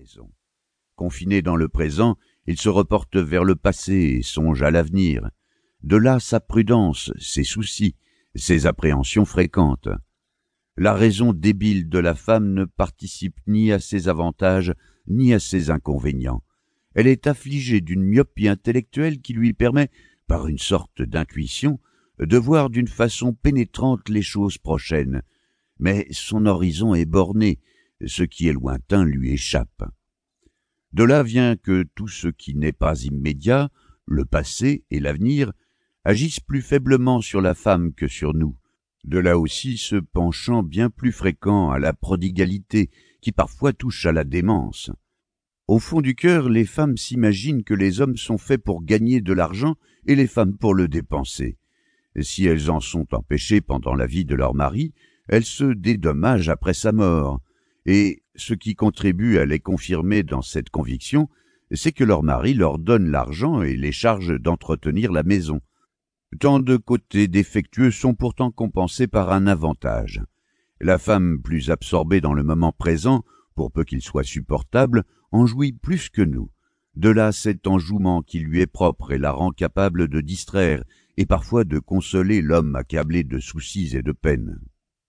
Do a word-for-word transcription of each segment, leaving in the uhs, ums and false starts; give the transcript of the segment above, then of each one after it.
raison. Confiné dans le présent, il se reporte vers le passé et songe à l'avenir. De là sa prudence, ses soucis, ses appréhensions fréquentes. La raison débile de la femme ne participe ni à ses avantages, ni à ses inconvénients. Elle est affligée d'une myopie intellectuelle qui lui permet, par une sorte d'intuition, de voir d'une façon pénétrante les choses prochaines. Mais son horizon est borné, ce qui est lointain lui échappe. De là vient que tout ce qui n'est pas immédiat, le passé et l'avenir, agissent plus faiblement sur la femme que sur nous. De là aussi ce penchant bien plus fréquent à la prodigalité, qui parfois touche à la démence. Au fond du cœur, les femmes s'imaginent que les hommes sont faits pour gagner de l'argent et les femmes pour le dépenser. Si elles en sont empêchées pendant la vie de leur mari, elles se dédommagent après sa mort. Et ce qui contribue à les confirmer dans cette conviction, c'est que leur mari leur donne l'argent et les charge d'entretenir la maison. Tant de côtés défectueux sont pourtant compensés par un avantage. La femme plus absorbée dans le moment présent, pour peu qu'il soit supportable, en jouit plus que nous. De là cet enjouement qui lui est propre et la rend capable de distraire et parfois de consoler l'homme accablé de soucis et de peines.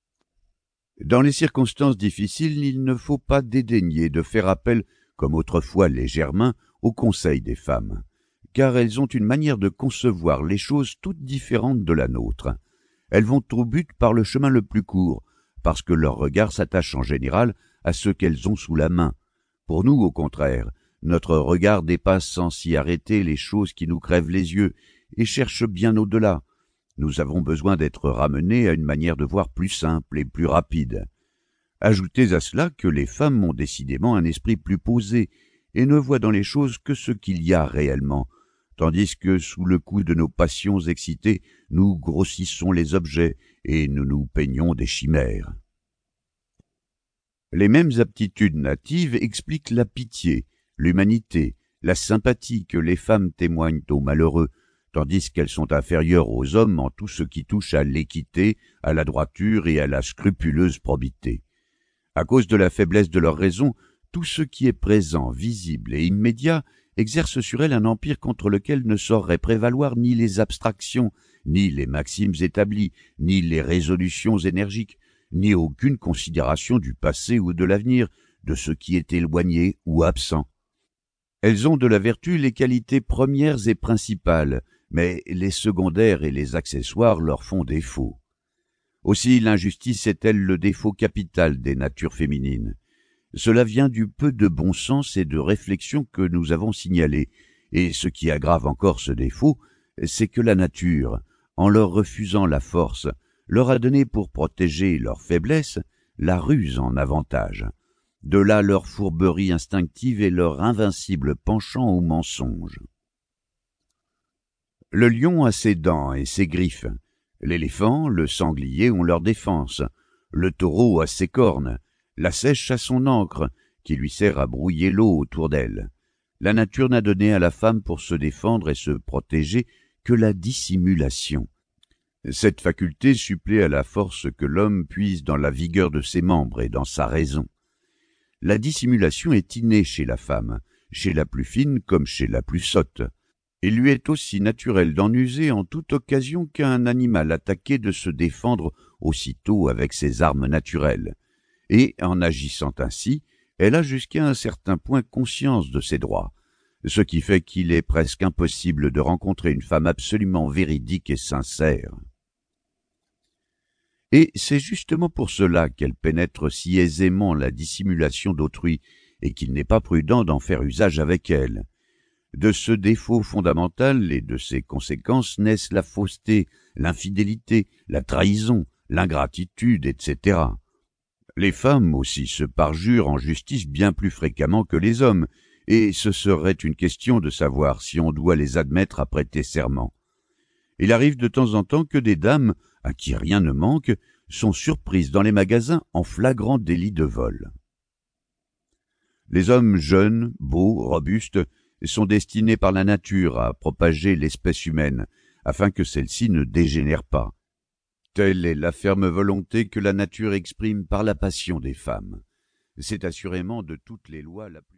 Dans les circonstances difficiles, il ne faut pas dédaigner de faire appel, comme autrefois les Germains, au conseil des femmes, car elles ont une manière de concevoir les choses toutes différentes de la nôtre. Elles vont au but par le chemin le plus court, parce que leur regard s'attache en général à ce qu'elles ont sous la main. Pour nous, au contraire, notre regard dépasse sans s'y arrêter les choses qui nous crèvent les yeux et cherche bien au-delà. Nous avons besoin d'être ramenés à une manière de voir plus simple et plus rapide. Ajoutez à cela que les femmes ont décidément un esprit plus posé et ne voient dans les choses que ce qu'il y a réellement, tandis que sous le coup de nos passions excitées, nous grossissons les objets et nous nous peignons des chimères. Les mêmes aptitudes natives expliquent la pitié, l'humanité, la sympathie que les femmes témoignent aux malheureux, tandis qu'elles sont inférieures aux hommes en tout ce qui touche à l'équité, à la droiture et à la scrupuleuse probité. À cause de la faiblesse de leur raison, tout ce qui est présent, visible et immédiat exerce sur elles un empire contre lequel ne sauraient prévaloir ni les abstractions, ni les maximes établies, ni les résolutions énergiques, ni aucune considération du passé ou de l'avenir, de ce qui est éloigné ou absent. Elles ont de la vertu les qualités premières et principales, mais les secondaires et les accessoires leur font défaut. Aussi l'injustice est-elle le défaut capital des natures féminines. Cela vient du peu de bon sens et de réflexion que nous avons signalé, et ce qui aggrave encore ce défaut, c'est que la nature, en leur refusant la force, leur a donné pour protéger leur faiblesse la ruse en avantage. De là leur fourberie instinctive et leur invincible penchant au mensonge. Le lion a ses dents et ses griffes, l'éléphant, le sanglier ont leur défense, le taureau a ses cornes, la seiche a son ancre, qui lui sert à brouiller l'eau autour d'elle. La nature n'a donné à la femme pour se défendre et se protéger que la dissimulation. Cette faculté supplée à la force que l'homme puise dans la vigueur de ses membres et dans sa raison. La dissimulation est innée chez la femme, chez la plus fine comme chez la plus sotte. Il lui est aussi naturel d'en user en toute occasion qu'un animal attaqué de se défendre aussitôt avec ses armes naturelles. Et, en agissant ainsi, elle a jusqu'à un certain point conscience de ses droits, ce qui fait qu'il est presque impossible de rencontrer une femme absolument véridique et sincère. Et c'est justement pour cela qu'elle pénètre si aisément la dissimulation d'autrui et qu'il n'est pas prudent d'en faire usage avec elle. De ce défaut fondamental et de ses conséquences naissent la fausseté, l'infidélité, la trahison, l'ingratitude, et cetera. Les femmes aussi se parjurent en justice bien plus fréquemment que les hommes, et ce serait une question de savoir si on doit les admettre à prêter serment. Il arrive de temps en temps que des dames, à qui rien ne manque, sont surprises dans les magasins en flagrant délit de vol. Les hommes jeunes, beaux, robustes, sont destinés par la nature à propager l'espèce humaine, afin que celle-ci ne dégénère pas. Telle est la ferme volonté que la nature exprime par la passion des femmes. C'est assurément de toutes les lois la plus